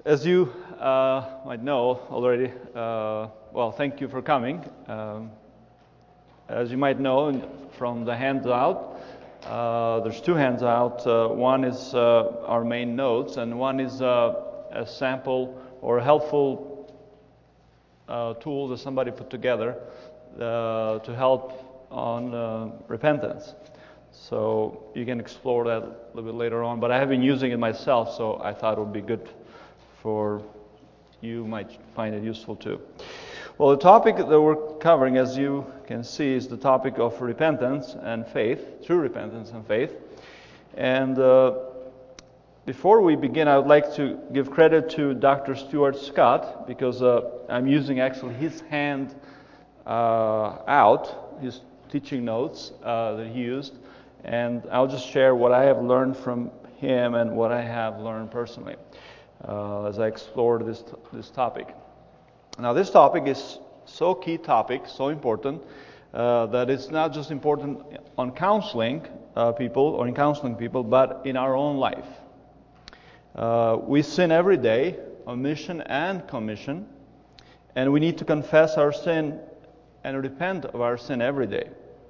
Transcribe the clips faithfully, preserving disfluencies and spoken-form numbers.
As you uh, might know already, uh, well, thank you for coming. Um, as you might know from the handout, uh, there's two handout. Uh, one is uh, our main notes, and one is uh, a sample or a helpful uh, tool that somebody put together uh, to help on uh, repentance. So you can explore that a little bit later on. But I have been using it myself, so I thought it would be good for you might find it useful too. Well, the topic that we're covering, as you can see, is the topic of repentance and faith, true repentance and faith. And uh, before we begin, I would like to give credit to Doctor Stuart Scott, because uh, I'm using actually his hand uh, out, his teaching notes uh, that he used, and I'll just share what I have learned from him and what I have learned personally. Uh, as I explored this this topic. Now, this topic is so key topic, so important, uh, that it's not just important on counseling uh, people or in counseling people, but in our own life. Uh, we sin every day, omission and commission, and we need to confess our sin and repent of our sin every day.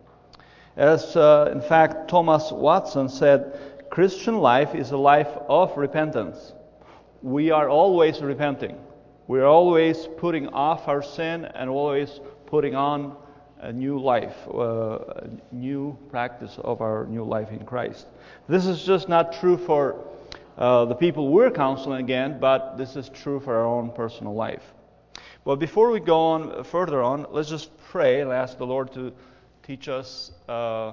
As, uh, in fact, Thomas Watson said, Christian life is a life of repentance. We are always repenting. We are always putting off our sin and always putting on a new life, uh, a new practice of our new life in Christ. This is just not true for uh, the people we're counseling again, but this is true for our own personal life. Well, before we go on further on, let's just pray and ask the Lord to teach us uh,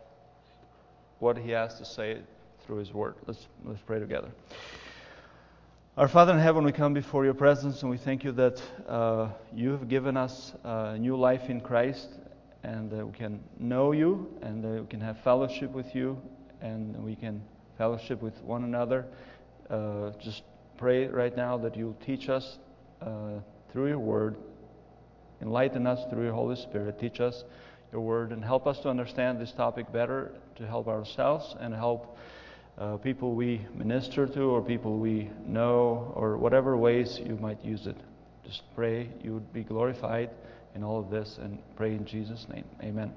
what He has to say through His Word. Let's let's pray together. Our Father in heaven, we come before your presence and we thank you that uh, you have given us a new life in Christ, and that we can know you, and that we can have fellowship with you, and we can fellowship with one another. Uh, just pray right now that you'll teach us uh, through your word, enlighten us through your Holy Spirit, teach us your word, and help us to understand this topic better, to help ourselves and help Uh, people we minister to or people we know or whatever ways you might use it. Just pray you would be glorified in all of this, and pray in Jesus' name. Amen.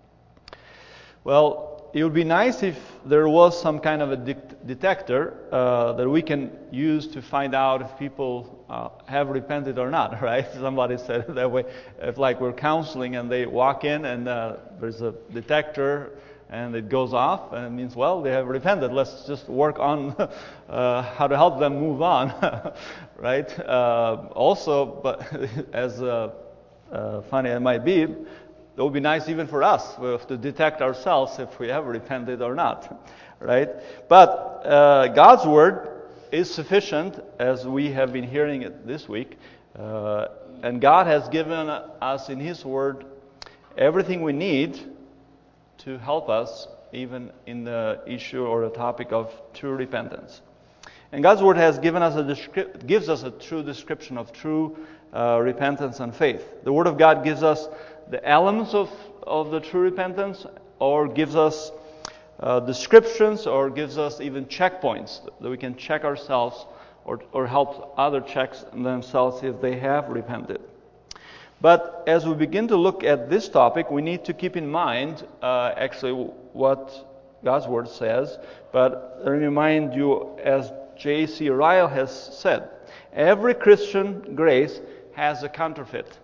Well, it would be nice if there was some kind of a de- detector uh, that we can use to find out if people uh, have repented or not, right? Somebody said it that way. If like we're counseling and they walk in and uh, there's a detector and it goes off, and it means, well, they have repented. Let's just work on uh, how to help them move on, right? Uh, also, but as uh, uh, funny it might be, it would be nice even for us to detect ourselves if we have repented or not, right? But uh, God's Word is sufficient, as we have been hearing it this week, uh, and God has given us in His Word everything we need to help us even in the issue or the topic of true repentance. And God's Word has given us a descri- gives us a true description of true uh, repentance and faith. The Word of God gives us the elements of, of the true repentance, or gives us uh, descriptions, or gives us even checkpoints that we can check ourselves, or, or help other check themselves if they have repented. But as we begin to look at this topic, we need to keep in mind uh, actually what God's Word says. But let me remind you, as J C Ryle has said, every Christian grace has a counterfeit.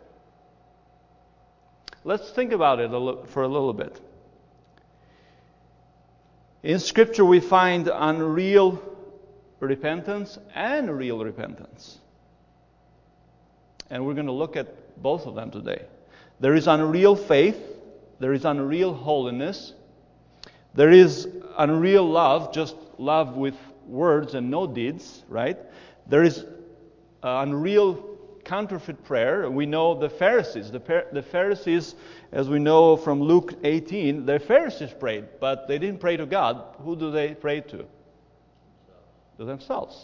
Let's think about it a li- for a little bit. In Scripture we find unreal repentance and real repentance. And we're going to look at both of them today. There is unreal faith, there is unreal holiness, there is unreal love, just love with words and no deeds, right? There is uh, unreal counterfeit prayer. We know the Pharisees. The, par- the Pharisees, as we know from Luke eighteen, the Pharisees prayed, but they didn't pray to God. Who do they pray to? To themselves.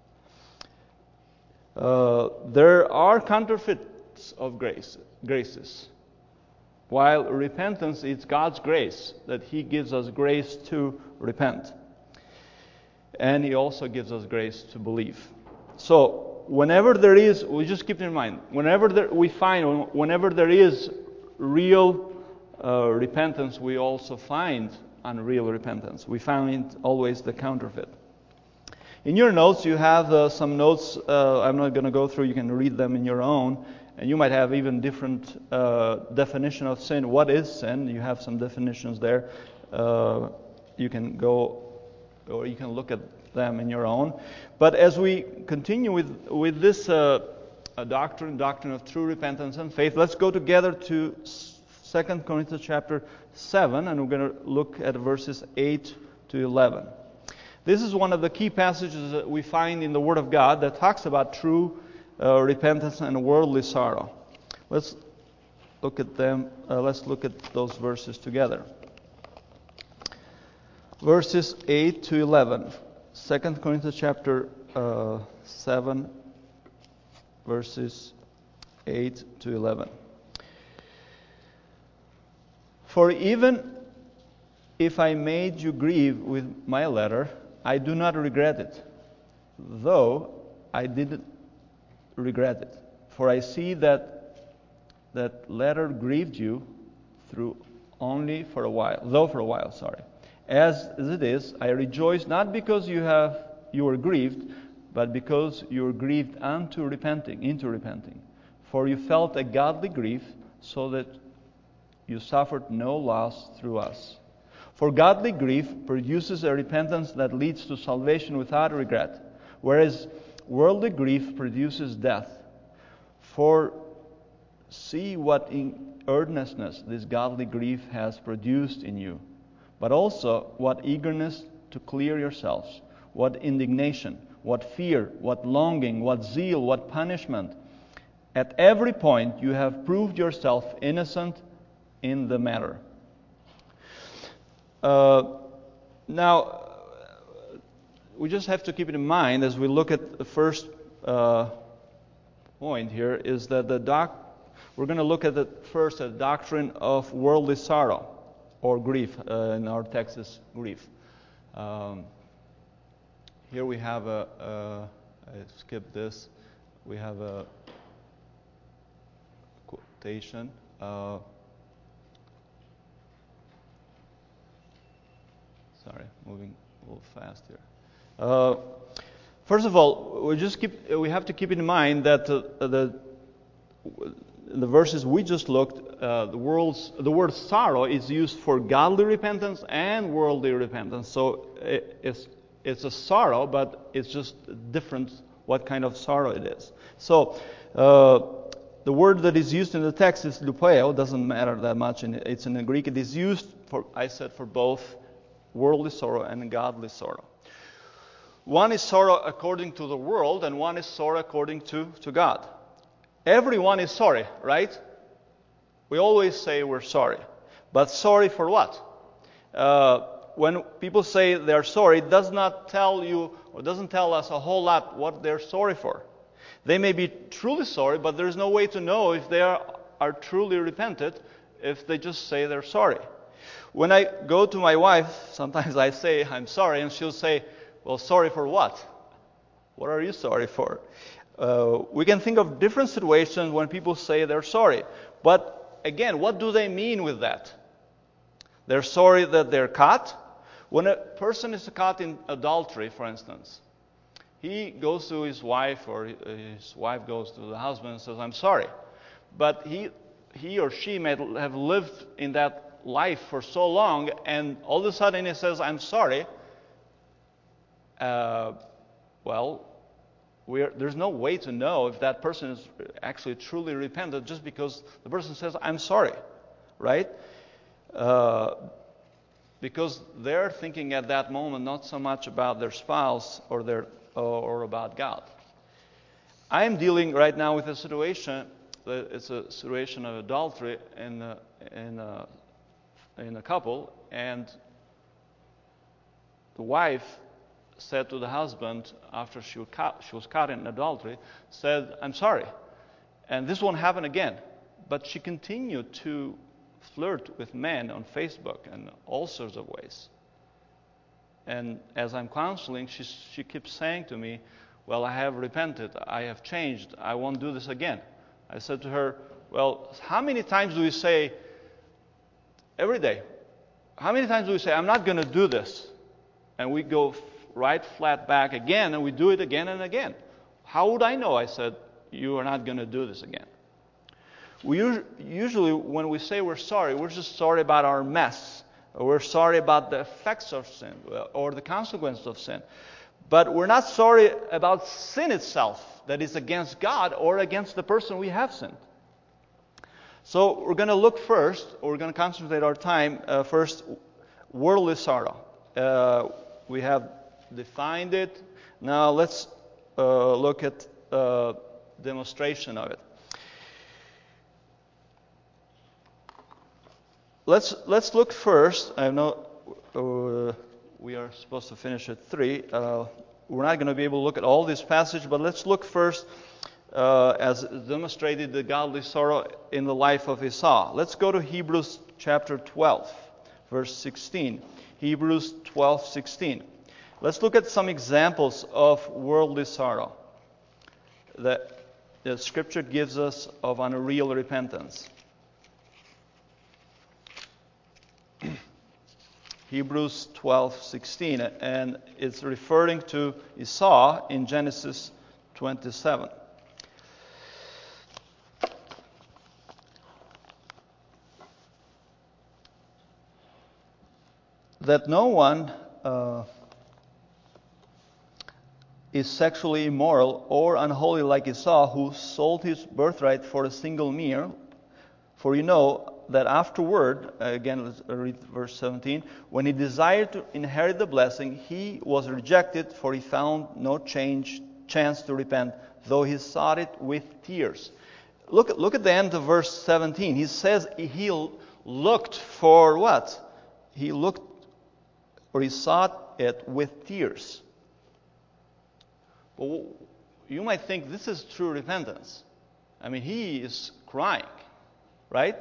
Uh, there are counterfeits of grace, graces. While repentance is God's grace, that He gives us grace to repent. And He also gives us grace to believe. So, whenever there is, we just keep in mind, whenever there, we find, whenever there is real uh, repentance, we also find unreal repentance. We find always the counterfeit. In your notes, you have uh, some notes. Uh, I'm not going to go through. You can read them in your own. And you might have even different uh, definition of sin. What is sin? You have some definitions there. Uh, you can go, or you can look at them in your own. But as we continue with with this uh, doctrine, doctrine of true repentance and faith, let's go together to Second Corinthians chapter seven, and we're going to look at verses eight to eleven. This is one of the key passages that we find in the Word of God that talks about true uh, repentance and worldly sorrow. Let's look at them. Uh, let's look at those verses together. Verses eight to eleven. Second Corinthians chapter uh, seven, verses eight to eleven. For even if I made you grieve with my letter, I do not regret it, though I didn't regret it. For I see that that letter grieved you through only for a while, though for a while, sorry. As, as it is, I rejoice not because you have you were grieved, but because you were grieved unto repenting, into repenting. For you felt a godly grief, so that you suffered no loss through us. For godly grief produces a repentance that leads to salvation without regret, whereas worldly grief produces death. For see what in earnestness this godly grief has produced in you, but also what eagerness to clear yourselves, what indignation, what fear, what longing, what zeal, what punishment. At every point you have proved yourself innocent in the matter. Uh, now, we just have to keep it in mind as we look at the first uh, point here, is that the doc. We're going to look at the first the doctrine of worldly sorrow or grief. Uh, in our text is grief. Um, here we have a. a I skipped this. We have a quotation. Uh, Sorry, moving a little fast here. Uh, first of all, we just keep we have to keep in mind that uh, the the verses we just looked, uh, the world's the word sorrow is used for godly repentance and worldly repentance. So it, it's it's a sorrow, but it's just different what kind of sorrow it is. So uh, the word that is used in the text is lupeo. Doesn't matter that much. In, it's in the Greek. It is used for I said for both worldly sorrow and godly sorrow. One is sorrow according to the world, and one is sorrow according to, to God. Everyone is sorry, right? We always say we're sorry. But sorry for what? Uh, when people say they're sorry, it does not tell you, or doesn't tell us a whole lot what they're sorry for. They may be truly sorry, but there's no way to know if they are, are truly repented if they just say they're sorry. When I go to my wife, sometimes I say, I'm sorry, and she'll say, well, sorry for what? What are you sorry for? Uh, we can think of different situations when people say they're sorry. But again, what do they mean with that? They're sorry that they're caught. When a person is caught in adultery, for instance, he goes to his wife, or his wife goes to the husband and says, I'm sorry. But he, he or she may have lived in that life for so long, and all of a sudden he says, I'm sorry. Uh, well, we're, there's no way to know if that person is actually truly repentant just because the person says, I'm sorry, right? Uh, because they're thinking at that moment not so much about their spouse or their or about God. I am dealing right now with a situation. It's a situation of adultery in a, in a, in a couple, and the wife said to the husband after she was caught, she was caught in adultery, said, I'm sorry. And this won't happen again. But she continued to flirt with men on Facebook and all sorts of ways. And as I'm counseling, she, she keeps saying to me, well, I have repented, I have changed, I won't do this again. I said to her, well, how many times do we say every day? How many times do we say, I'm not going to do this? And we go right flat back again, and we do it again and again. How would I know? I said, you are not going to do this again. We usually, when we say we're sorry, we're just sorry about our mess. Or we're sorry about the effects of sin or the consequences of sin. But we're not sorry about sin itself, that is against God or against the person we have sinned. So we're going to look first, or we're going to concentrate our time uh, first, worldly sorrow. Uh, we have defined it. Now let's uh, look at uh, demonstration of it. Let's let's look first. I know uh, we are supposed to finish at three. Uh, we're not going to be able to look at all this passage, but let's look first uh, as demonstrated the godly sorrow in the life of Esau. Let's go to Hebrews chapter twelve, verse sixteen. Hebrews twelve, sixteen. Let's look at some examples of worldly sorrow that the Scripture gives us of unreal repentance. Hebrews twelve, sixteen, and it's referring to Esau in Genesis twenty-seven. That no one uh, is sexually immoral or unholy like Esau, who sold his birthright for a single meal. For you know that afterward, again, let's read verse seventeen, when he desired to inherit the blessing, he was rejected, for he found no change, chance to repent, though he sought it with tears. Look, look at the end of verse seventeen. He says he looked for what? He looked, or he sought it with tears. Well, you might think this is true repentance. I mean, he is crying, right?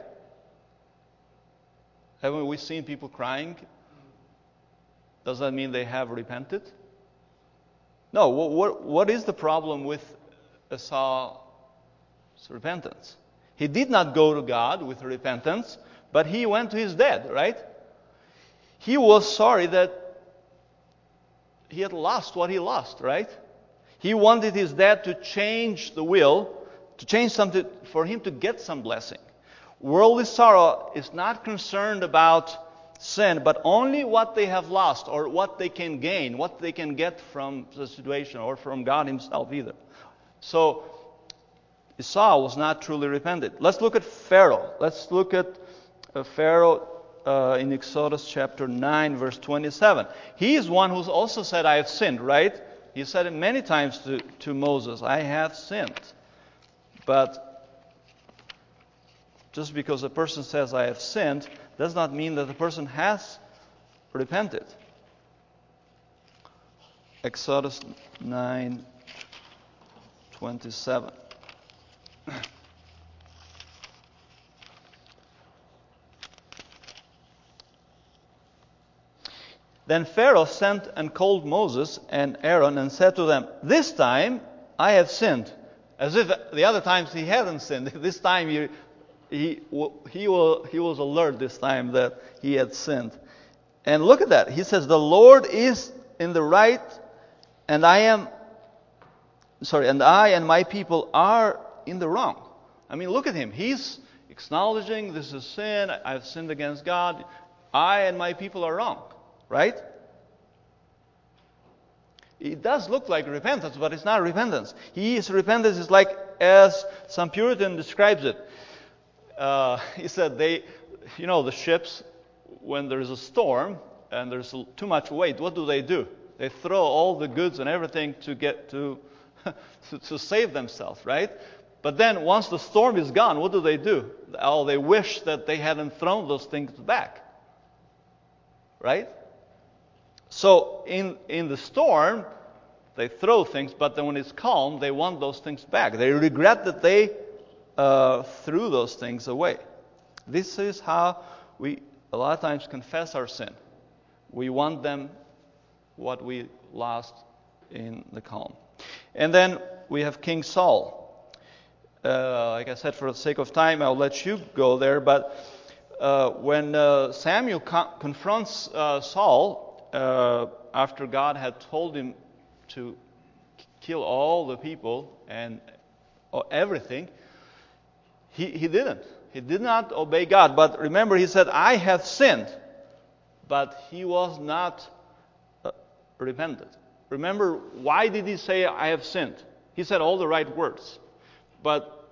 Haven't we seen people crying? Does that mean they have repented? No. What, what, what is the problem with Esau's repentance? He did not go to God with repentance, but he went to his dad, right? He was sorry that he had lost what he lost, right? He wanted his dad to change the will, to change something for him to get some blessing. Worldly sorrow is not concerned about sin, but only what they have lost or what they can gain, what they can get from the situation or from God himself either. So Esau was not truly repentant. Let's look at Pharaoh. Let's look at uh, Pharaoh uh, in Exodus chapter nine, verse twenty-seven. He is one who's also said, I have sinned, right? He said it many times to, to Moses, I have sinned. But just because a person says, I have sinned, does not mean that the person has repented. Exodus nine twenty-seven. Then Pharaoh sent and called Moses and Aaron and said to them, this time I have sinned. As if the other times he hadn't sinned. This time he, he, he, will, he was alert this time that he had sinned. And look at that. He says, the Lord is in the right, and I am, sorry, and I and my people are in the wrong. I mean, look at him. He's acknowledging this is sin. I've sinned against God. I and my people are wrong. Right? It does look like repentance, but it's not repentance. His repentance is like, as some Puritan describes it. Uh, he said they, you know, the ships, when there's a storm and there's too much weight, what do they do? They throw all the goods and everything to get to, to, to save themselves, right? But then once the storm is gone, what do they do? Oh, they wish that they hadn't thrown those things back. Right? So in, in the storm, they throw things, but then when it's calm, they want those things back. They regret that they uh, threw those things away. This is how we a lot of times confess our sin. We want them what we lost in the calm. And then we have King Saul. Uh, like I said, for the sake of time, I'll let you go there. But uh, when uh, Samuel co- confronts uh, Saul, uh, after God had told him to kill all the people and uh, everything, he, he didn't. He did not obey God. But remember, he said, I have sinned. But he was not uh, repentant. Remember, why did he say, I have sinned? He said all the right words. But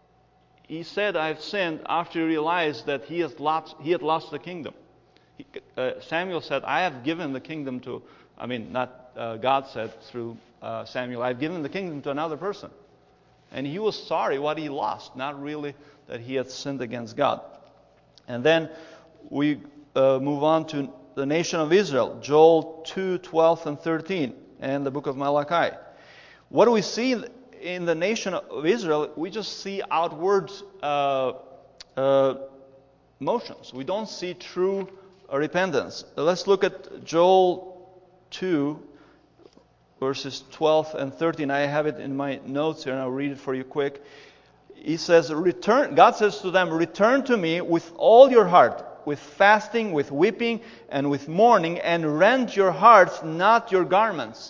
he said, I have sinned after he realized that he, has lost, he had lost the kingdom. He, uh, Samuel said, I have given the kingdom to, I mean, not uh, God said through uh, Samuel, I have given the kingdom to another person. And he was sorry what he lost, not really that he had sinned against God. And then we uh, move on to the nation of Israel, Joel two, twelve and thirteen, and the book of Malachi. What do we see in the nation of Israel? We just see outward uh, uh, motions. We don't see true repentance. Let's look at Joel two, verses twelve and thirteen. I have it in my notes here, and I'll read it for you quick. He says, "Return." God says to them, "Return to me with all your heart, with fasting, with weeping, and with mourning, and rend your hearts, not your garments."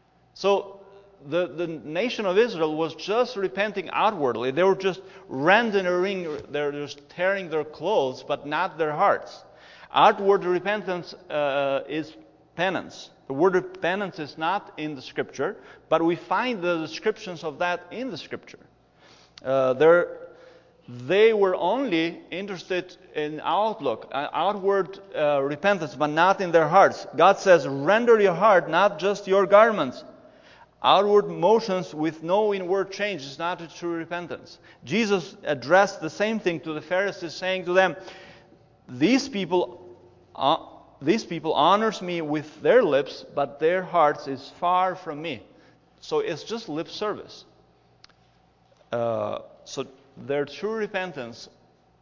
So the, the nation of Israel was just repenting outwardly. They were just rending, they're just tearing their clothes, but not their hearts. Outward repentance uh, is penance. The word penance is not in the Scripture, but we find the descriptions of that in the Scripture. Uh, they were only interested in outlook, uh, outward uh, repentance, but not in their hearts. God says, render your heart, not just your garments. Outward motions with no inward change is not a true repentance. Jesus addressed the same thing to the Pharisees, saying to them, These people, uh, these people honors me with their lips, but their hearts is far from me. So it's just lip service. Uh, so their true repentance,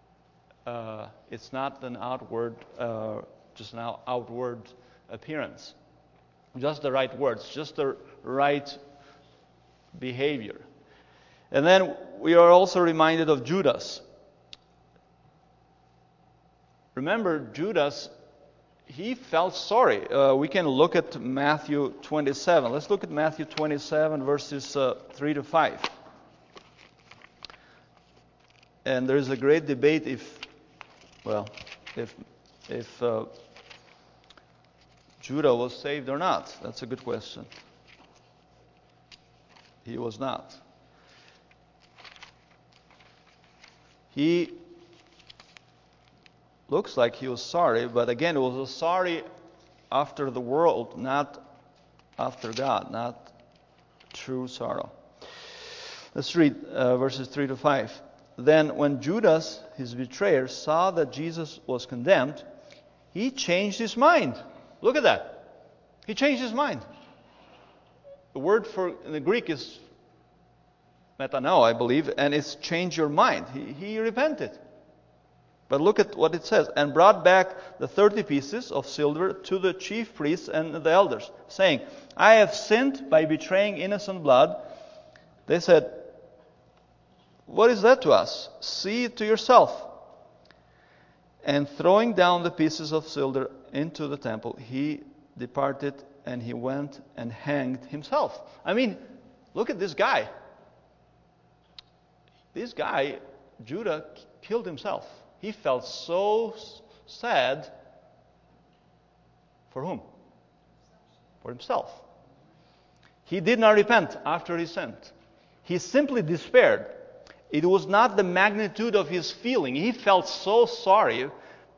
uh, it's not an outward, uh, just an outward appearance. Just the right words, just the right behavior. And then we are also reminded of Judas. Remember, Judas, he felt sorry. Uh, we can look at Matthew twenty-seven. Let's look at Matthew twenty-seven, verses uh, three to five. And there is a great debate if, well, if if uh, Judah was saved or not. That's a good question. He was not. He looks like he was sorry, but again, it was a sorry after the world, not after God, not true sorrow. Let's read uh, verses three to five. Then when Judas, his betrayer, saw that Jesus was condemned, he changed his mind. Look at that. He changed his mind. The word for in the Greek is metanao, I believe, and it's change your mind. He, he repented. But look at what it says. And brought back the thirty pieces of silver to the chief priests and the elders, saying, I have sinned by betraying innocent blood. They said, what is that to us? See it to yourself. And throwing down the pieces of silver into the temple, he departed and he went and hanged himself. I mean, look at this guy. This guy, Judah, killed himself. He felt so sad. For whom? For himself. He did not repent after he sinned. He simply despaired. It was not the magnitude of his feeling. He felt so sorry,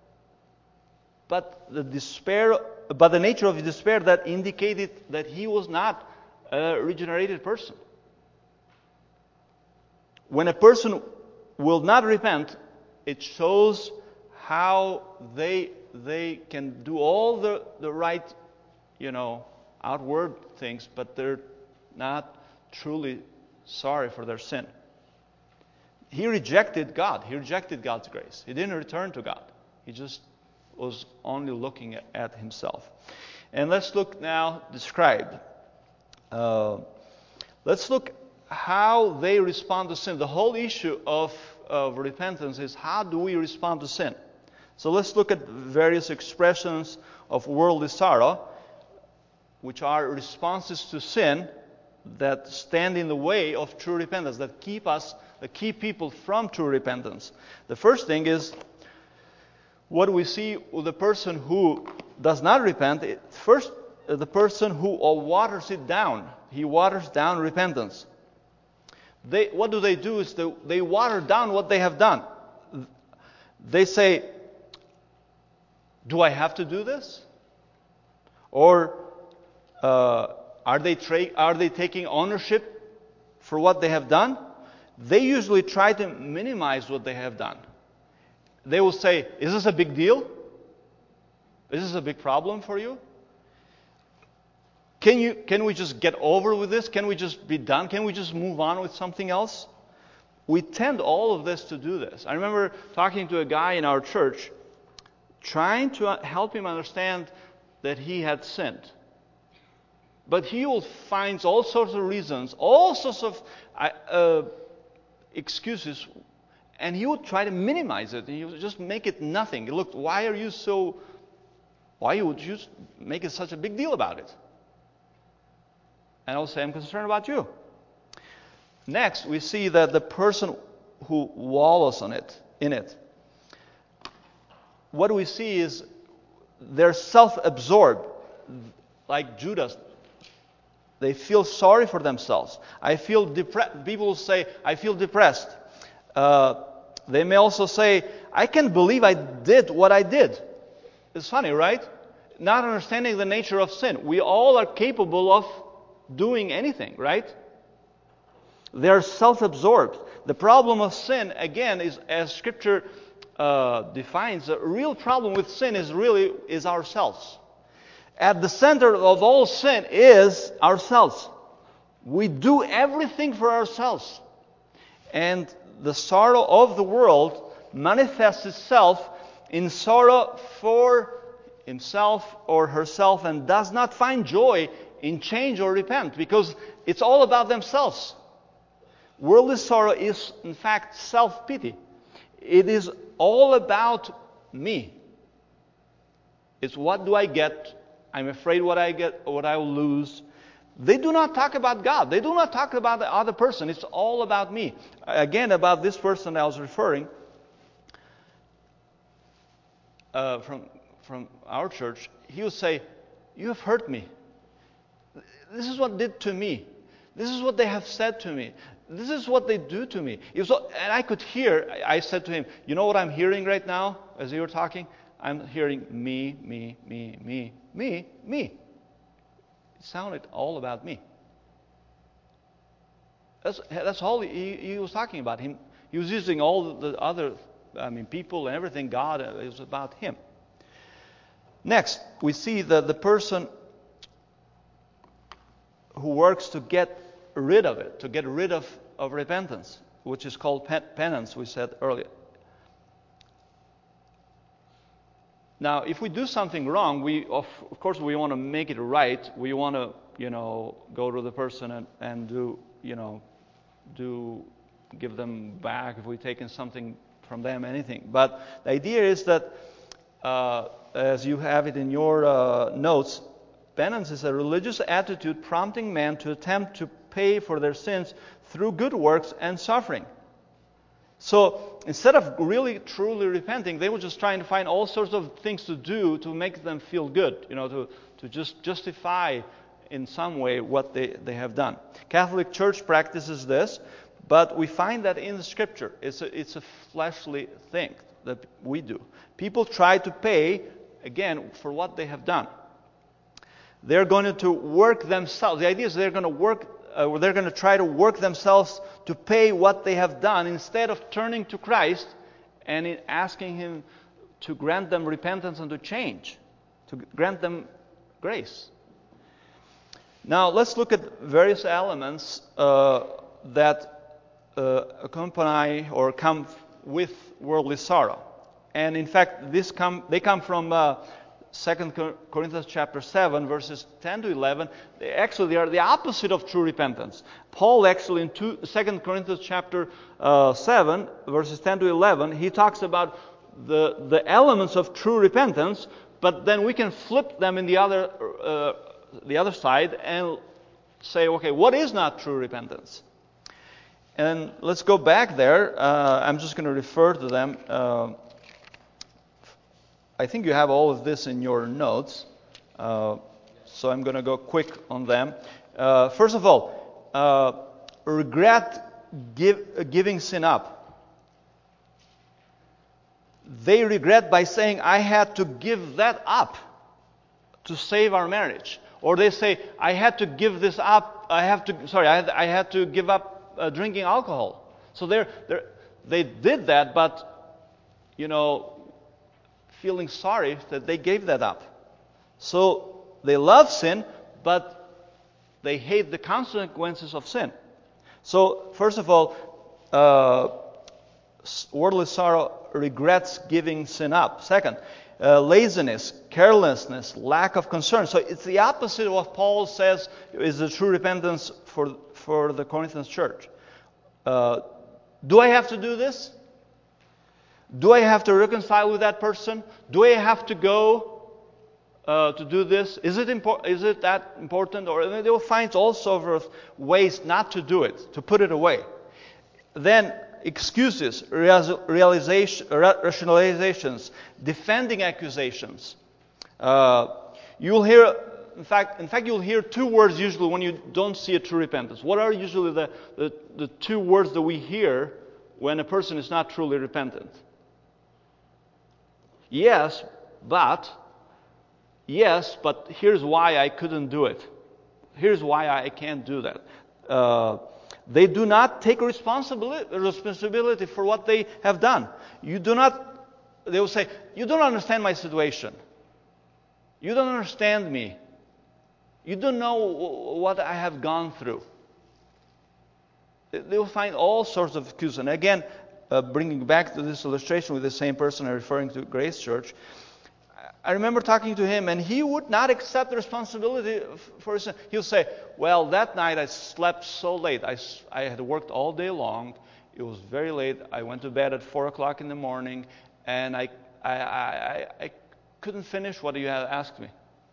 but the despair, but the nature of his despair that indicated that he was not a regenerated person. When a person will not repent, it shows how they they can do all the, the right, you know, outward things, but they're not truly sorry for their sin. He rejected God. He rejected God's grace. He didn't return to God. He just was only looking at himself. And let's look now described. Uh, let's look how they respond to sin. The whole issue of, of repentance is how do we respond to sin? So let's look at various expressions of worldly sorrow, which are responses to sin that stand in the way of true repentance, that keep us, that keep people from true repentance. The first thing is what we see with the person who does not repent. It, first, uh, the person who uh, waters it down. He waters down repentance. They, what do they do is they, they water down what they have done. They say, do I have to do this? Or uh, are they tra- are they taking ownership for what they have done? They usually try to minimize what they have done. They will say, is this a big deal? Is this a big problem for you? Can you can we just get over with this? Can we just be done? Can we just move on with something else? We tend all of this to do this. I remember talking to a guy in our church, trying to help him understand that he had sinned. But he will find all sorts of reasons, all sorts of uh, excuses, and he would try to minimize it. He would just make it nothing. Look, why are you so, why would you make it such a big deal about it? And I will say, I'm concerned about you. Next, we see that the person who wallows on it, in it, what we see is they're self-absorbed, like Judas. They feel sorry for themselves. I feel depressed. People will say, I feel depressed. Uh, they may also say, I can't believe I did what I did. It's funny, right? Not understanding the nature of sin. We all are capable of doing anything, right? They are self-absorbed. The problem of sin, again, is as Scripture uh, defines, the real problem with sin is really is ourselves. At the center of all sin is ourselves. We do everything for ourselves. And the sorrow of the world manifests itself in sorrow for himself or herself and does not find joy in change or repent because it's all about themselves. Worldly sorrow is, in fact, self-pity. It is all about me. It's what do I get? I'm afraid what I get, what I will lose. They do not talk about God. They do not talk about the other person. It's all about me. Again, about this person I was referring uh, from from our church, he would say, "You have hurt me. This is what did to me. This is what they have said to me. This is what they do to me." It was, and I could hear. I said to him, "You know what I'm hearing right now as you were talking? I'm hearing me, me, me, me, me, me. It sounded all about me." That's that's all he, he was talking about. Him. He was using all the other, I mean, people and everything. God, it was about him. Next, we see that the person who works to get rid of it, to get rid of, of repentance, which is called penance, we said earlier. Now, if we do something wrong, we of, of course we want to make it right. We want to, you know, go to the person and, and do, you know, do give them back if we've taken something from them, anything. But the idea is that, uh, as you have it in your uh, notes, penance is a religious attitude prompting man to attempt to pay for their sins through good works and suffering. So instead of really truly repenting, they were just trying to find all sorts of things to do to make them feel good, you know, to, to just justify in some way what they, they have done. Catholic Church practices this, but we find that in the Scripture. It's a, it's a fleshly thing that we do. People try to pay, again, for what they have done. They're going to work themselves. The idea is they're going to work Uh, they're going to try to work themselves to pay what they have done instead of turning to Christ and in asking Him to grant them repentance and to change, to grant them grace. Now, let's look at various elements uh, that uh, accompany or come with worldly sorrow. And in fact, this come, they come from uh, Second Corinthians chapter seven, verses ten to eleven, they actually they are the opposite of true repentance. Paul actually in two, Second Corinthians chapter uh, seven, verses ten to eleven, he talks about the, the elements of true repentance, but then we can flip them in the other uh, the other side and say, okay, what is not true repentance? And let's go back there. Uh, I'm just going to refer to them. Uh, I think you have all of this in your notes, uh, so I'm going to go quick on them. Uh, first of all, uh, regret give, giving sin up. They regret by saying, I had to give that up to save our marriage. Or they say, I had to give this up, I have to, sorry, I had, I had to give up uh, drinking alcohol. So they're, they're, they did that, but, you know, feeling sorry that they gave that up. So they love sin, but they hate the consequences of sin. So first of all, uh, worldly sorrow regrets giving sin up. Second, uh, laziness, carelessness, lack of concern. So it's the opposite of what Paul says is the true repentance for, for the Corinthian church. Uh, do I have to do this? Do I have to reconcile with that person? Do I have to go uh, to do this? Is it impor- Is it that important? Or they will find all sorts of ways not to do it, to put it away. Then excuses, realization, rationalizations, defending accusations. Uh, you'll hear, in fact, in fact, you'll hear two words usually when you don't see a true repentance. What are usually the, the, the two words that we hear when a person is not truly repentant? Yes, but, yes, but here's why I couldn't do it. Here's why I can't do that. Uh, they do not take responsibility, responsibility for what they have done. You do not, they will say, you don't understand my situation. You don't understand me. You don't know what I have gone through. They will find all sorts of excuses. And again, Uh, bringing back to this illustration with the same person I'm referring to Grace Church, I remember talking to him, and he would not accept the responsibility for his sin. He'll say, well, that night I slept so late. I, I had worked all day long. It was very late. I went to bed at four o'clock in the morning, and I, I, I, I couldn't finish what you had asked me.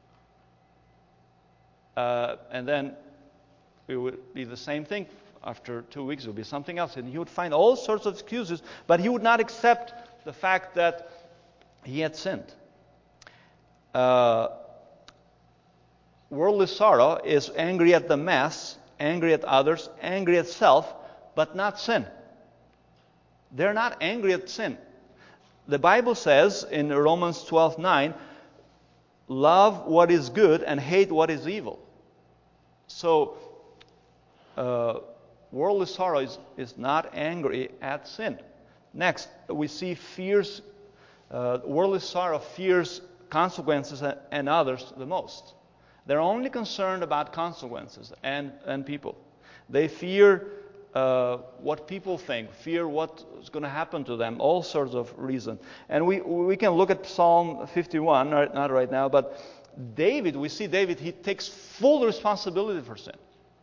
Uh, and then it would be the same thing. After two weeks, it would be something else. And he would find all sorts of excuses, but he would not accept the fact that he had sinned. Uh, worldly sorrow is angry at the mess, angry at others, angry at self, but not sin. They're not angry at sin. The Bible says in Romans twelve nine, love what is good and hate what is evil. So, uh, worldly sorrow is, is not angry at sin. Next, we see fears, uh, worldly sorrow fears consequences and others the most. They're only concerned about consequences and, and people. They fear uh, what people think, fear what's going to happen to them, all sorts of reasons. And we, we can look at Psalm fifty-one, not right now, but David, we see David, he takes full responsibility for sin.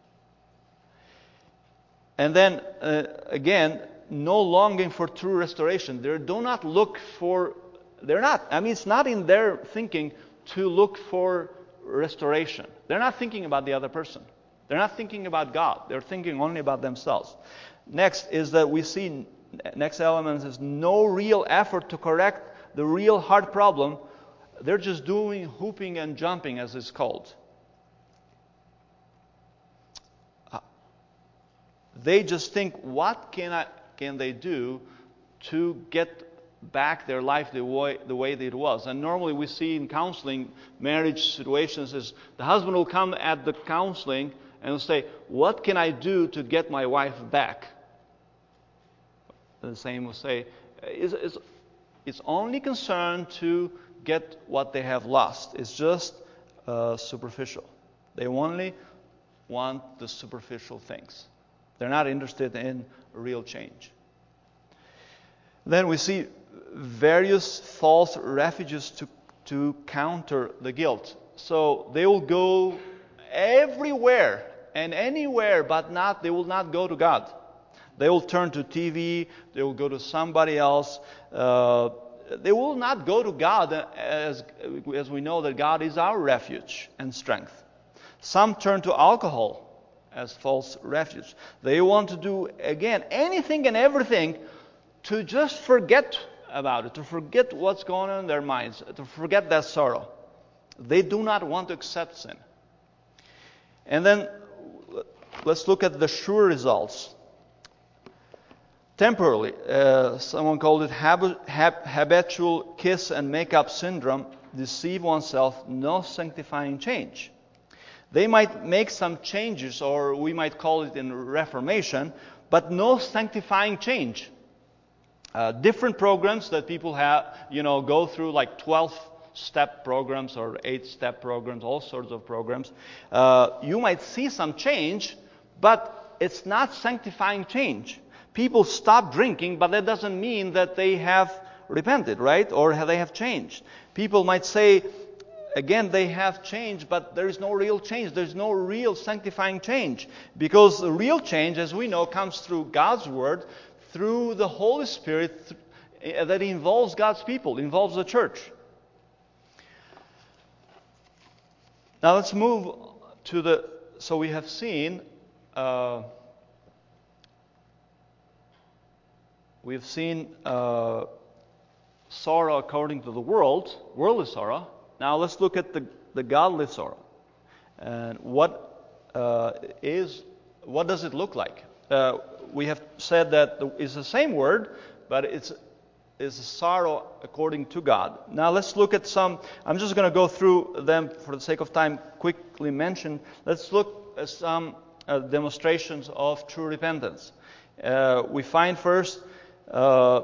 And then, uh, again, no longing for true restoration. They do not look for, they're not, I mean, it's not in their thinking to look for restoration. They're not thinking about the other person. They're not thinking about God. They're thinking only about themselves. Next is that we see, next element is no real effort to correct the real heart problem. They're just doing hooping and jumping, as it's called. They just think, what can I, can they do to get back their life the way, the way that it was? And normally we see in counseling, marriage situations, is the husband will come at the counseling and will say, what can I do to get my wife back? And the same will say, it's, it's, it's only concerned to get what they have lost. It's just uh, superficial. They only want the superficial things. They're not interested in real change. Then we see various false refuges to, to counter the guilt. So they will go everywhere and anywhere, but not they will not go to God. They will turn to T V. They will go to somebody else. Uh, they will not go to God, as as we know that God is our refuge and strength. Some turn to alcohol as false refuge. They want to do, again, anything and everything to just forget about it, to forget what's going on in their minds, to forget that sorrow. They do not want to accept sin. And then let's look at the sure results. Temporarily, uh, someone called it hab- hab- habitual kiss and make-up syndrome, deceive oneself, no sanctifying change. They might make some changes, or we might call it in reformation, but no sanctifying change. Uh, different programs that people have, you know, go through, like twelve-step programs or eight-step programs, all sorts of programs. Uh, you might see some change, but it's not sanctifying change. People stop drinking, but that doesn't mean that they have repented, right? Or they have changed. People might say, again, they have changed, but there is no real change. There's no real sanctifying change. Because the real change, as we know, comes through God's Word, through the Holy Spirit, th- that involves God's people, involves the church. Now let's move to the, so we have seen, uh, we've seen uh, sorrow according to the world, worldly sorrow. Now let's look at the, the godly sorrow. And what uh, is, what does it look like? Uh, we have said that it's the same word, but it's, it's a sorrow according to God. Now let's look at some, I'm just going to go through them for the sake of time, quickly mention. Let's look at some uh, demonstrations of true repentance. Uh, we find first uh,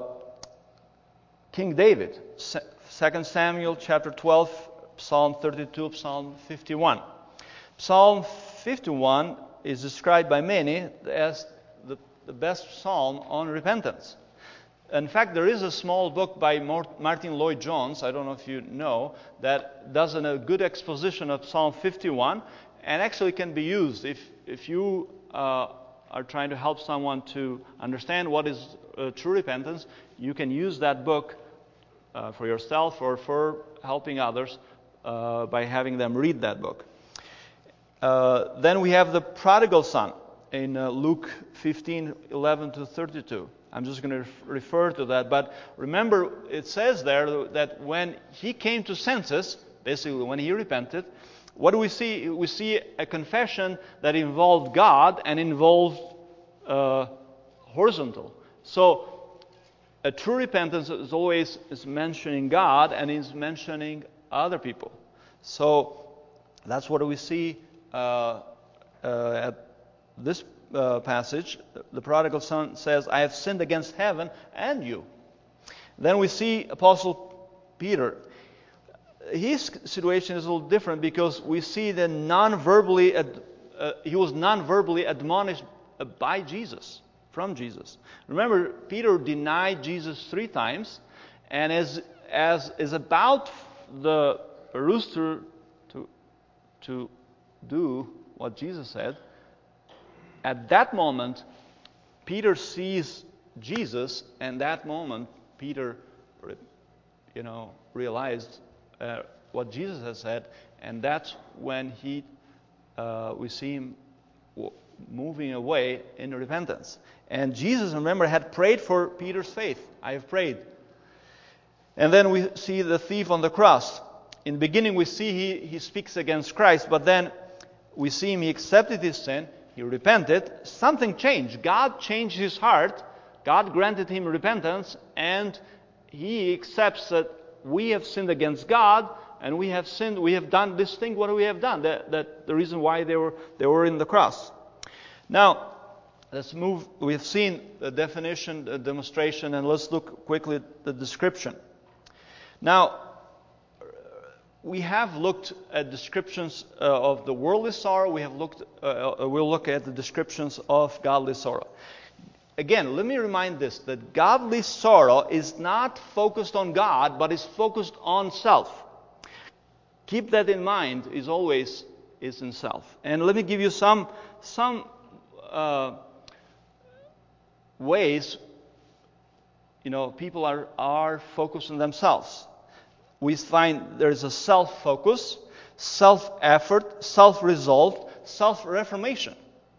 King David, Second Samuel chapter twelve, Psalm thirty-two, Psalm fifty-one. Psalm fifty-one is described by many as the, the best psalm on repentance. In fact, there is a small book by Martin Lloyd-Jones, I don't know if you know, that does a good exposition of Psalm fifty-one, and actually can be used if if you uh, are trying to help someone to understand what is uh, true repentance. You can use that book uh, for yourself or for helping others uh, by having them read that book. Uh, then we have the prodigal son in uh, Luke fifteen, eleven to thirty-two. I'm just going to refer to that. But remember, it says there that when he came to senses, basically when he repented, what do we see? We see a confession that involved God and involved uh, horizontal. So a true repentance is always is mentioning God and is mentioning other people. So that's what we see uh, uh, at this uh, passage. The prodigal son says, I have sinned against heaven and you. Then we see Apostle Peter. His situation is a little different because we see that non-verbally, ad, uh, he was non-verbally admonished by Jesus, from Jesus. Remember, Peter denied Jesus three times, and as as is about the rooster to to do what Jesus said, at that moment, Peter sees Jesus, and that moment, Peter, you know, realized uh, what Jesus has said, and that's when he, uh, we see him w- moving away in repentance. And Jesus, remember, had prayed for Peter's faith. I have prayed. And then we see the thief on the cross. In the beginning, we see he, he speaks against Christ, but then we see him, he accepted his sin, he repented, something changed. God changed his heart, God granted him repentance, and he accepts that we have sinned against God, and we have sinned, we have done this thing, what we have done, that, that the reason why they were they were in the cross. Now, let's move, we have seen the definition, the demonstration, and let's look quickly at the description. Now, we have looked at descriptions uh, of the worldly sorrow. We have looked. Uh, we'll look at the descriptions of godly sorrow. Again, let me remind this: that godly sorrow is not focused on God, but is focused on self. keep that in mind, is always is in self. And let me give you some some uh, ways, you know, people are, are focused on themselves. We find there's a self-focus, self-effort, self-resolve, self-reformation.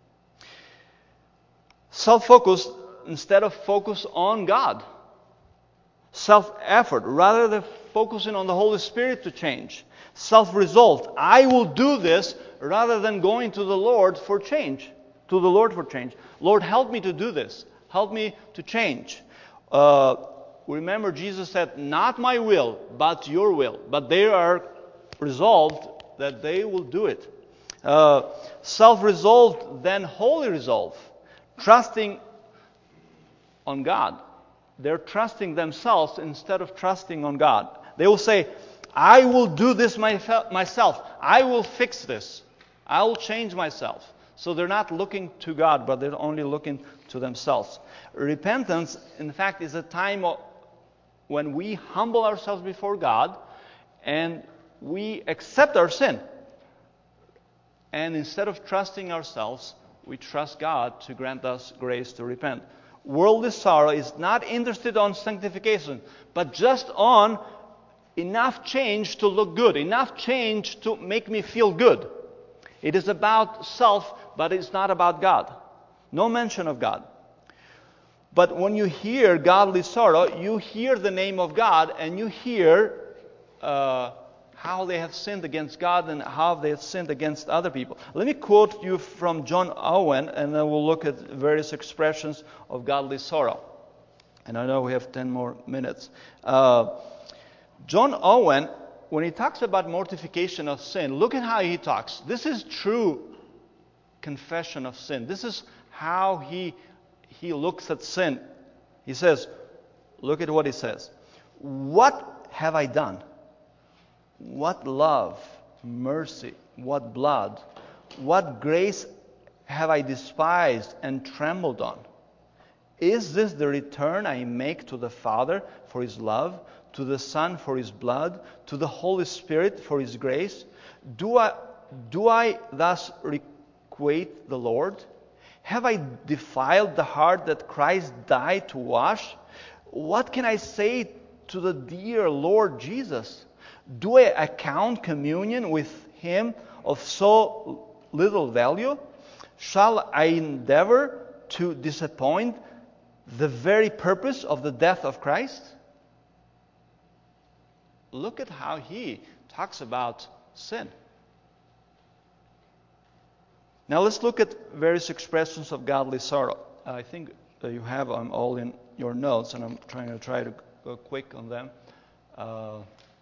Self-focus instead of focus on God. Self-effort rather than focusing on the Holy Spirit to change. Self-resolved. I will do this rather than going to the Lord for change. To the Lord for change. Lord, help me to do this. Help me to change. Uh, remember, Jesus said, not my will, but your will. But they are resolved that they will do it. Uh, self-resolved, then wholly resolved. Trusting on God. They're trusting themselves instead of trusting on God. They will say, I will do this myself. I will fix this. I will change myself. So they're not looking to God, but they're only looking to themselves. Repentance, in fact, is a time when we humble ourselves before God and we accept our sin. And instead of trusting ourselves, we trust God to grant us grace to repent. Worldly sorrow is not interested on sanctification, but just on enough change to look good, enough change to make me feel good. It is about self, but it's not about God. No mention of God. But when you hear godly sorrow, you hear the name of God, and you hear uh, how they have sinned against God and how they have sinned against other people. Let me quote you from John Owen, and then we'll look at various expressions of godly sorrow. And I know we have ten more minutes. Uh, John Owen, when he talks about mortification of sin, look at how he talks. This is true confession of sin. This is how he he looks at sin. He says, look at what he says. What have I done? What love, mercy, what blood, what grace have I despised and trembled on? Is this the return I make to the Father for His love, to the Son for His blood, to the Holy Spirit for His grace? Do I, do I thus requite the Lord? Have I defiled the heart that Christ died to wash? What can I say to the dear Lord Jesus? Do I account communion with Him of so little value? Shall I endeavor to disappoint the very purpose of the death of Christ? Look at how he talks about sin. Now let's look at various expressions of godly sorrow. I think you have them all in your notes, and I'm trying to try to go quick on them. Uh,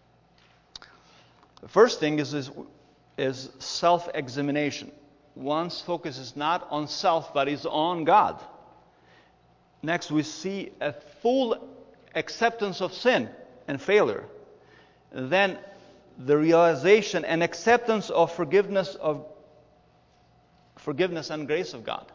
the first thing is, is, is self-examination. One's focus is not on self, but is on God. Next, we see a full acceptance of sin and failure. And then the realization and acceptance of forgiveness of forgiveness and grace of God.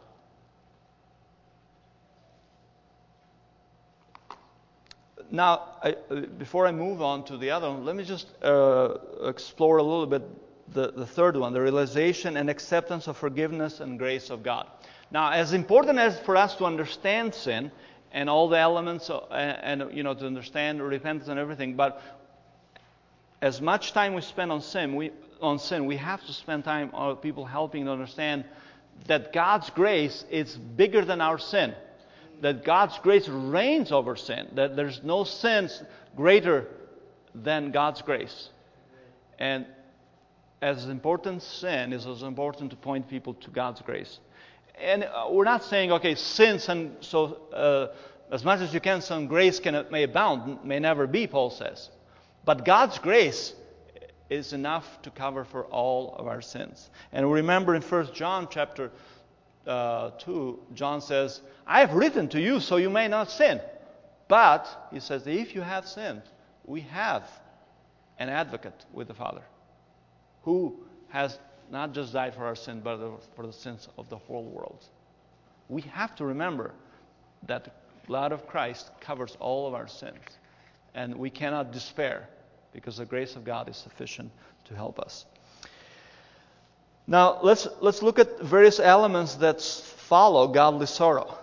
Now, I, before I move on to the other one, let me just uh, explore a little bit the, the third one, the realization and acceptance of forgiveness and grace of God. Now, as important as for us to understand sin and all the elements, of, and, and you know, to understand repentance and everything, but as much time we spend on sin, we on sin, we have to spend time on people helping to understand that God's grace is bigger than our sin. That God's grace reigns over sin. That there's no sin greater than God's grace. And as important sin is as important to point people to God's grace. And we're not saying, okay, sins and so uh, as much as you can, some grace can may abound, may never be, Paul says. But God's grace is enough to cover for all of our sins. And remember in First John chapter uh, two, John says, I have written to you so you may not sin. But, he says, if you have sinned, we have an advocate with the Father who has not just died for our sin, but for the sins of the whole world. We have to remember that the blood of Christ covers all of our sins. And we cannot despair because the grace of God is sufficient to help us. Now, let's let's look at various elements that follow godly sorrow.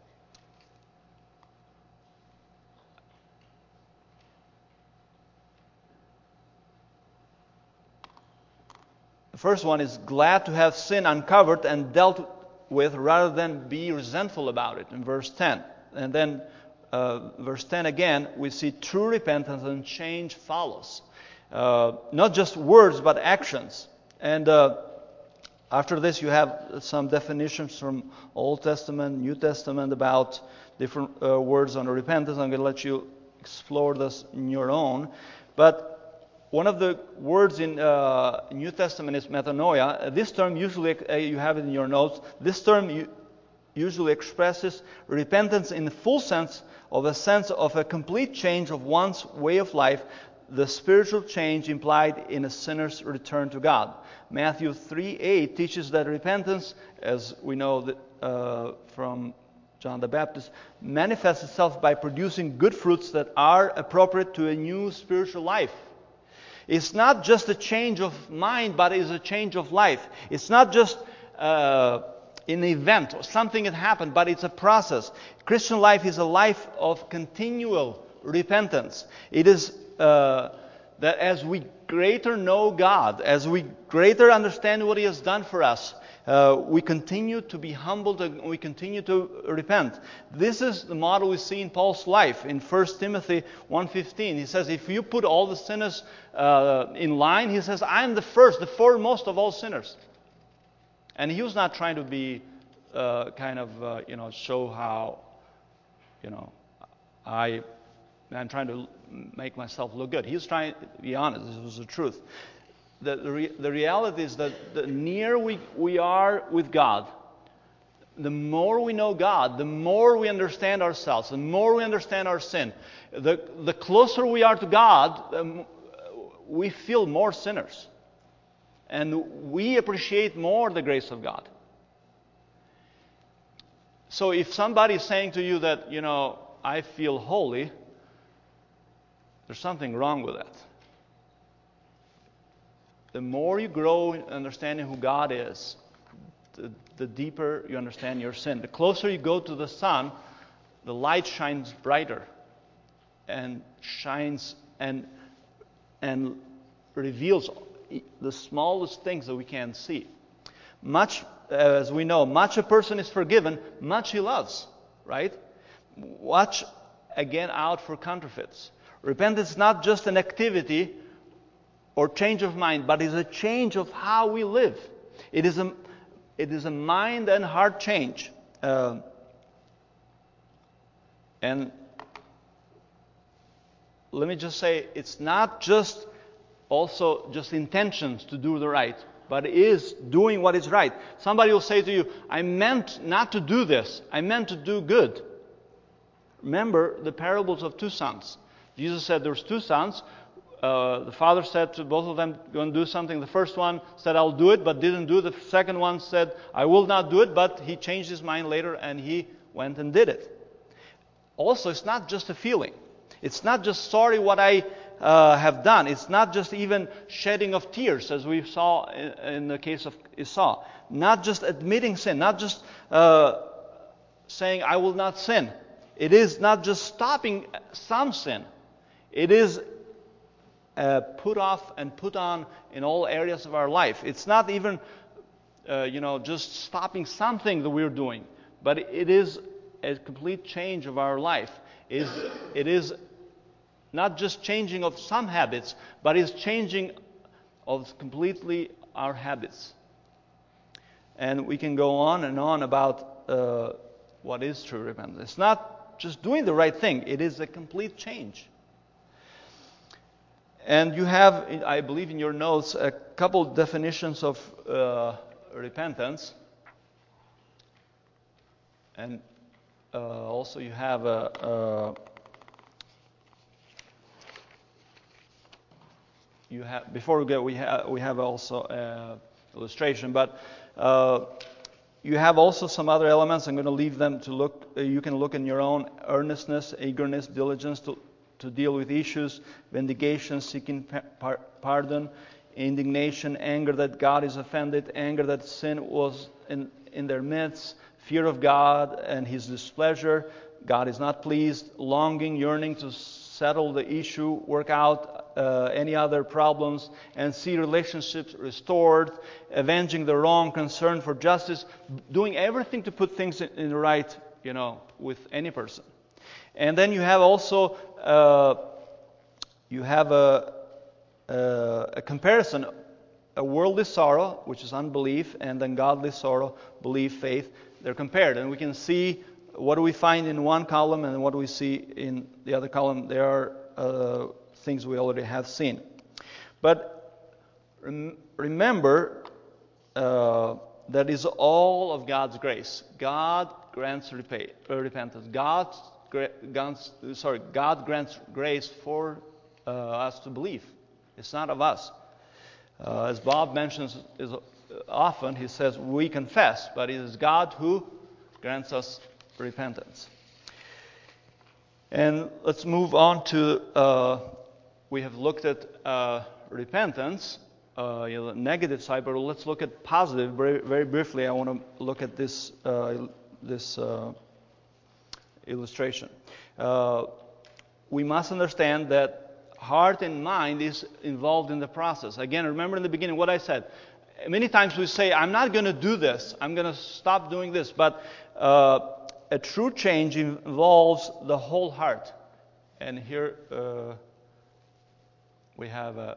The first one is glad to have sin uncovered and dealt with rather than be resentful about it, in verse ten. And then uh, verse ten again, we see true repentance and change follows. Uh, not just words, but actions. And uh, after this, you have some definitions from Old Testament, New Testament about different uh, words on repentance. I'm going to let you explore this in your own. But one of the words in uh, New Testament is metanoia. This term usually, uh, you have it in your notes, this term u- usually expresses repentance in the full sense of a sense of a complete change of one's way of life, the spiritual change implied in a sinner's return to God. Matthew three eight teaches that repentance, as we know that, uh, from John the Baptist, manifests itself by producing good fruits that are appropriate to a new spiritual life. It's not just a change of mind, but it's a change of life. It's not just uh, an event or something that happened, but it's a process. Christian life is a life of continual repentance. It is uh, that as we greater know God, as we greater understand what He has done for us, uh, we continue to be humbled and we continue to repent. This is the model we see in Paul's life. In First Timothy one fifteen, he says, if you put all the sinners uh, in line, he says, I am the first, the foremost of all sinners. And he was not trying to be uh, kind of, uh, you know, show how, you know, I... I'm trying to make myself look good. He was trying to be honest. This was the truth. The, the, re, the reality is that the nearer we, we are with God, the more we know God, the more we understand ourselves, the more we understand our sin. The, the closer we are to God, um, we feel more sinners. And we appreciate more the grace of God. So if somebody is saying to you that, you know, I feel holy, there's something wrong with that. The more you grow in understanding who God is, the, the deeper you understand your sin. The closer you go to the sun, the light shines brighter and shines and and reveals the smallest things that we can't see. Much, as we know, much a person is forgiven, much he loves, right? Watch again out for counterfeits. Repentance is not just an activity or change of mind, but is a change of how we live. It is a, it is a mind and heart change. Uh, and let me just say, it's not just also just intentions to do the right, but it is doing what is right. Somebody will say to you, I meant not to do this. I meant to do good. Remember the parables of two sons. Jesus said there was two sons. Uh, the father said to both of them, go and do something. The first one said, I'll do it, but didn't do it. The second one said, I will not do it, but he changed his mind later and he went and did it. Also, it's not just a feeling. It's not just sorry what I uh, have done. It's not just even shedding of tears, as we saw in, in the case of Esau. Not just admitting sin. Not just uh, saying, I will not sin. It is not just stopping some sin. It is uh, put off and put on in all areas of our life. It's not even, uh, you know, just stopping something that we're doing, but it is a complete change of our life. It is, it is not just changing of some habits, but it's changing of completely our habits. And we can go on and on about uh, what is true repentance. It's not just doing the right thing. It is a complete change. And you have, I believe in your notes, a couple definitions of uh, repentance. And uh, also you have a, a you have before we go, we have we have also an illustration, but uh, you have also some other elements. I'm going to leave them to look. Uh, you can look in your own earnestness, eagerness, diligence to to deal with issues: vindication, seeking par- pardon, indignation, anger that God is offended, anger that sin was in, in their midst, fear of God and His displeasure, God is not pleased, longing, yearning to settle the issue, work out uh, any other problems, and see relationships restored, avenging the wrong, concern for justice, doing everything to put things in, in the right, you know, with any person. And then you have also uh, you have a, a a comparison, a worldly sorrow, which is unbelief, and then godly sorrow, belief, faith. They're compared, and we can see what do we find in one column and what do we see in the other column. There are uh, things we already have seen. But rem- remember, uh, that is all of God's grace. God grants repay, uh, repentance. God's, gra- God's, sorry, God grants grace for uh, us to believe. It's not of us. Uh, as Bob mentions is often, he says, we confess, but it is God who grants us repentance. And let's move on to, uh, we have looked at uh, repentance, uh, you know, the negative side, but let's look at positive. Very, very briefly, I want to look at this uh, this uh, illustration. Uh, we must understand that heart and mind is involved in the process. Again, remember in the beginning what I said. Many times we say, I'm not going to do this. I'm going to stop doing this. But uh, a true change involves the whole heart. And here uh, we have a,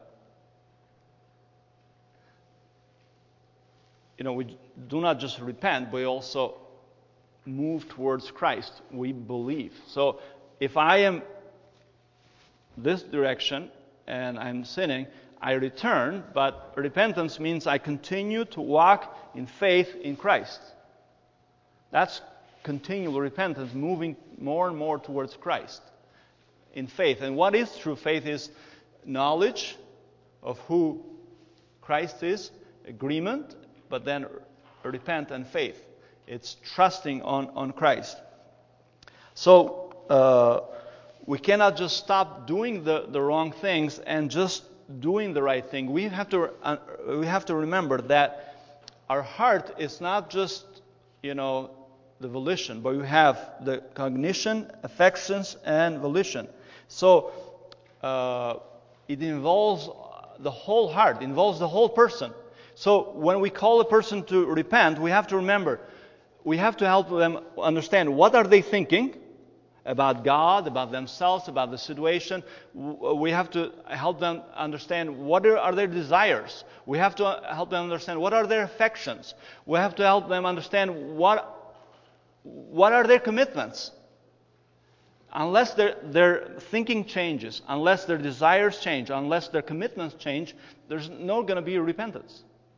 you know, we do not just repent, but we also move towards Christ. We believe. So if I am this direction and I'm sinning, I return, but repentance means I continue to walk in faith in Christ. That's continual repentance, moving more and more towards Christ in faith. And what is true faith is knowledge of who Christ is, agreement, but then repent and faith. It's trusting on, on Christ. So uh, we cannot just stop doing the, the wrong things and just doing the right thing. We have to uh, we have to remember that our heart is not just, you know, the volition, but we have the cognition, affections, and volition. So uh, it involves the whole heart, involves the whole person. So when we call a person to repent, we have to remember, we have to help them understand what are they thinking about God, about themselves, about the situation. We have to help them understand what are, are their desires. We have to help them understand what are their affections. We have to help them understand what what are their commitments. Unless their, their thinking changes, unless their desires change, unless their commitments change, there's not going to be repentance.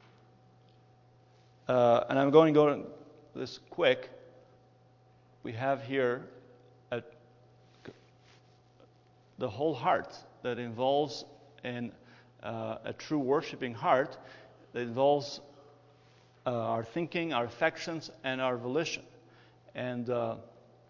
Uh, and I'm going to go this quick. We have here a, the whole heart that involves in uh, a true worshiping heart that involves uh, our thinking, our affections, and our volition. And uh,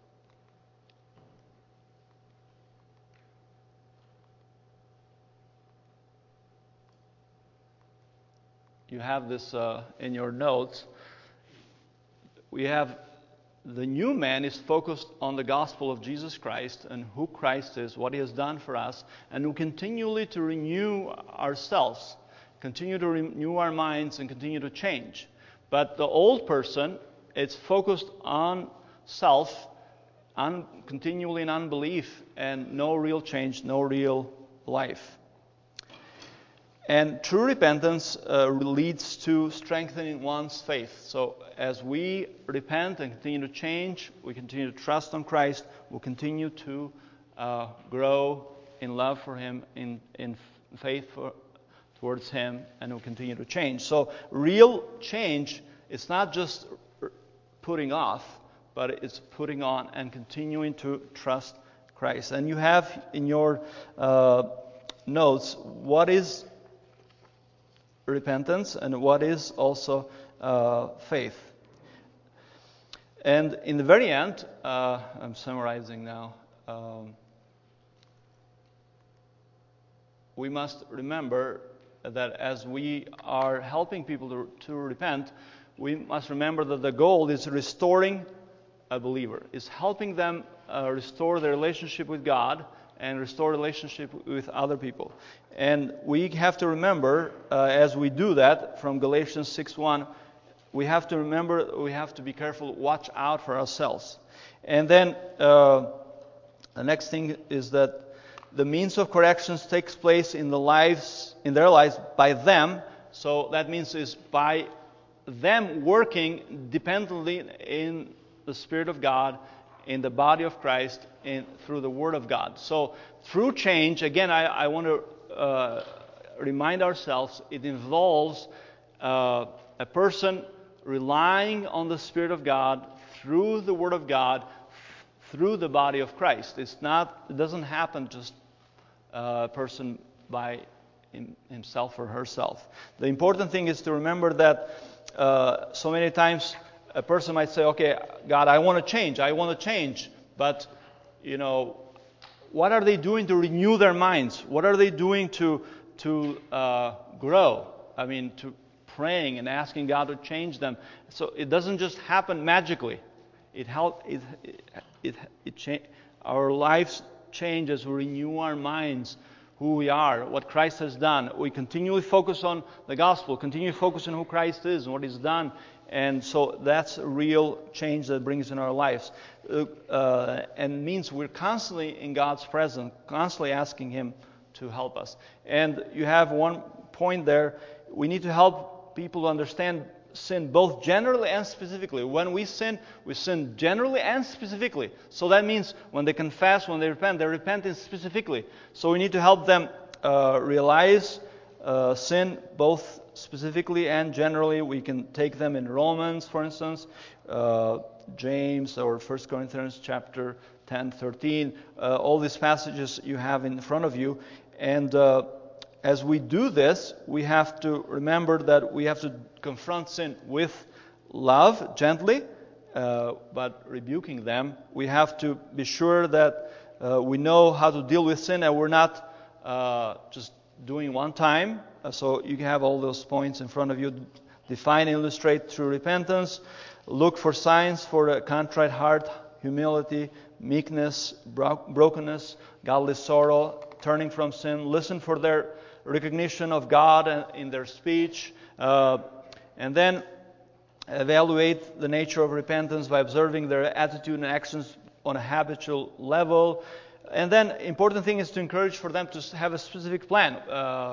you have this uh, in your notes. We have the new man is focused on the gospel of Jesus Christ and who Christ is, what He has done for us, and we continually to renew ourselves, continue to renew our minds, and continue to change. But the old person, it's focused on self, un- continually in unbelief, and no real change, no real life. And true repentance uh, leads to strengthening one's faith. So as we repent and continue to change, we continue to trust on Christ, we'll continue to uh, grow in love for Him, in, in faith for, towards Him, and we'll continue to change. So real change is not just putting off, but it's putting on and continuing to trust Christ. And you have in your uh, notes what is repentance and what is also uh, faith. And in the very end, uh, I'm summarizing now. Um, we must remember that as we are helping people to, to repent, we must remember that the goal is restoring a believer, is helping them uh, restore their relationship with God and restore relationship with other people. And we have to remember, uh, as we do that, from Galatians six one, we have to remember, we have to be careful, watch out for ourselves. And then uh, the next thing is that the means of corrections takes place in the lives, in their lives by them. So that means is by them working dependently in the Spirit of God, in the body of Christ, and through the Word of God. So through change, again, I, I want to uh, remind ourselves, it involves uh, a person relying on the Spirit of God through the Word of God, through the body of Christ. It's not, it doesn't happen just a person by him, himself or herself. The important thing is to remember that uh, so many times a person might say, okay, God, I want to change, I want to change, but, you know, what are they doing to renew their minds? What are they doing to to uh, grow? I mean, to praying and asking God to change them. So it doesn't just happen magically. It help it it, it, it cha- our lives change as we renew our minds, who we are, what Christ has done. We continually focus on the gospel, continue to focus on who Christ is and what He's done. And so that's a real change that brings in our lives. Uh, uh, and means we're constantly in God's presence, constantly asking Him to help us. And you have one point there. We need to help people to understand sin both generally and specifically. When we sin, we sin generally and specifically. So that means when they confess, when they repent, they're repenting specifically. So we need to help them uh, realize uh, sin both specifically and generally. We can take them in Romans, for instance, uh, James, or First Corinthians chapter ten, thirteen. Uh, all these passages you have in front of you. And uh, as we do this, we have to remember that we have to confront sin with love, gently, uh, but rebuking them. We have to be sure that uh, we know how to deal with sin and we're not uh, just doing one time. Uh, so you have all those points in front of you. Define and illustrate true repentance. Look for signs for a contrite heart, humility, meekness, bro- brokenness, godly sorrow, turning from sin. Listen for their recognition of God in their speech. Uh, and then evaluate the nature of repentance by observing their attitude and actions on a habitual level. And then important thing is to encourage for them to have a specific plan. Uh,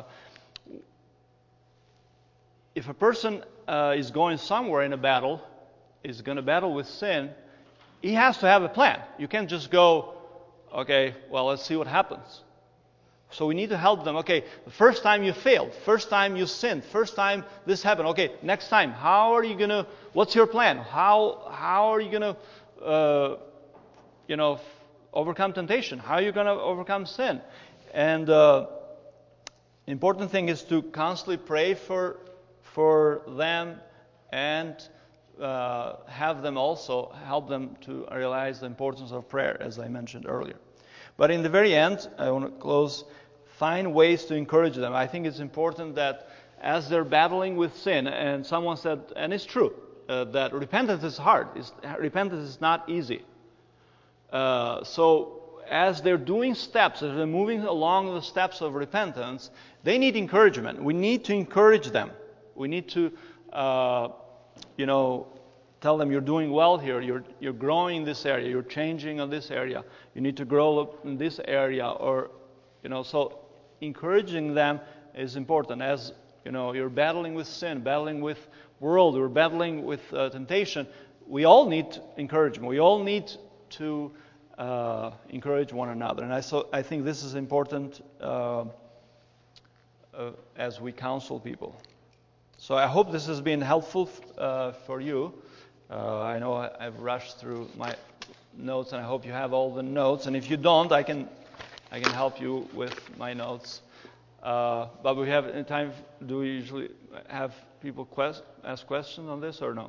if a person uh, is going somewhere in a battle, is going to battle with sin, he has to have a plan. You can't just go, okay, well, let's see what happens. So we need to help them. Okay, the first time you failed, first time you sinned, first time this happened. Okay, next time, how are you going to, what's your plan? How how are you going to, uh, you know, overcome temptation? How are you going to overcome sin? And uh, important thing is to constantly pray for for them and uh, have them also help them to realize the importance of prayer, as I mentioned earlier. But in the very end, I want to close, find ways to encourage them. I think it's important that as they're battling with sin, and someone said, and it's true, uh, that repentance is hard. It's, repentance is not easy. Uh, so as they're doing steps, as they're moving along the steps of repentance, they need encouragement. We need to encourage them. We need to, uh, you know, tell them you're doing well here, you're you're growing in this area, you're changing in this area, you need to grow up in this area, or, you know, so encouraging them is important. As, you know, you're battling with sin, battling with world, we're battling with uh, temptation, we all need encouragement. We all need to uh, encourage one another. And I, so, I think this is important uh, uh, as we counsel people. So I hope this has been helpful uh, for you. Uh, I know I, I've rushed through my notes, and I hope you have all the notes. And if you don't, I can I can help you with my notes. Uh, but we have any time. Do we usually have people quest, ask questions on this or no?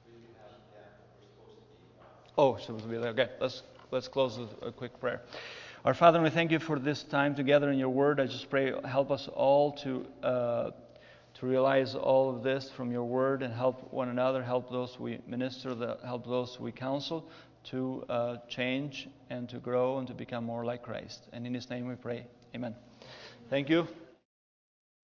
Oh, supposed to be there. Okay, let's let's close with a quick prayer. Our Father, we thank you for this time together in your word. I just pray, help us all to uh, to realize all of this from your word and help one another, help those we minister, help those we counsel to uh, change and to grow and to become more like Christ. And in his name we pray. Amen. Thank you.